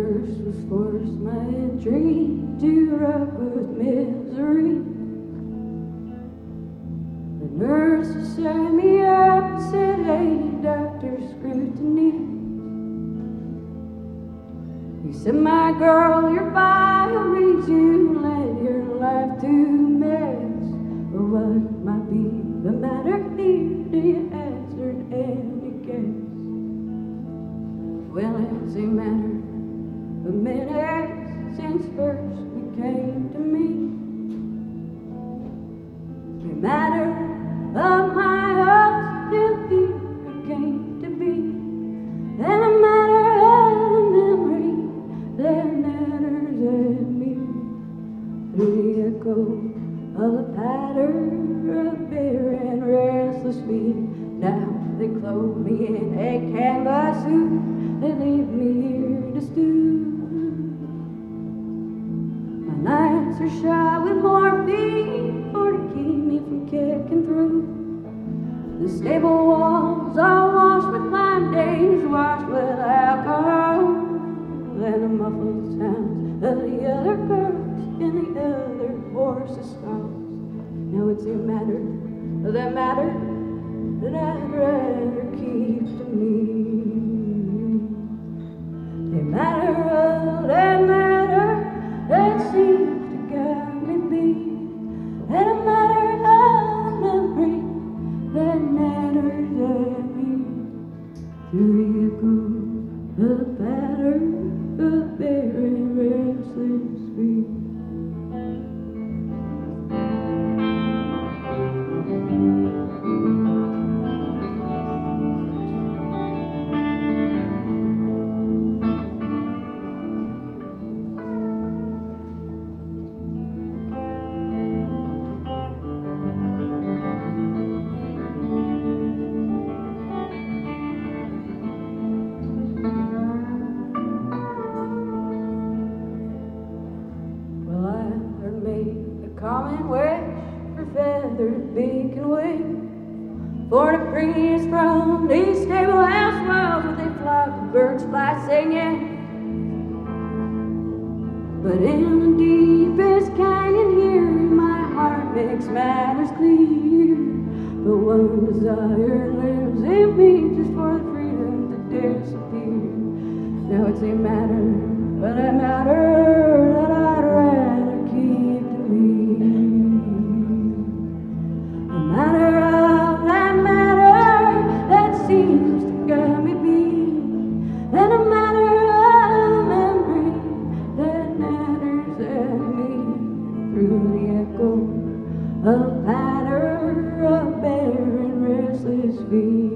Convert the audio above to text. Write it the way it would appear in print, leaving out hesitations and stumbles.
nurse was forced my entry to rock with misery. The nurse set me up and said, "Hey, Dr. Scrutiny." He said, "My girl, your bio reads you led your life to mess. But what might be the matter here? Do you hazard any guess?" Well, it's a matter of minutes since first we came to meet. A matter of my hopes till here I came to be, and a matter of the memory that matters at me. Through the echo of the patter of bare and restless feet, now they clothe me in a canvas suit. They leave me here to stew. My nights are shot with morphine for to keep me from kicking through. The stable walls are washed with lime, days washed with alcohol, and the muffled sounds of the other girls in the other horses' stalls. Now it's a matter of that matter that I'd rather keep to me. A matter of that matter that seems to guide me be, and a matter of memory that matters at me. Through the echo of the patter of bare and restless feet. Common wish for feathered beak and wing, for the breeze from these stable house walls with a flock of birds fly singing. But in the deepest canyon here, my heart makes matters clear. But one desire lives in me, just for the freedom to disappear. Now it's a matter, but a matter that I'd rather keep to me. Seems to guide me be, and a matter of memory that matters at me. Through the echo of patter of bare and restless feet.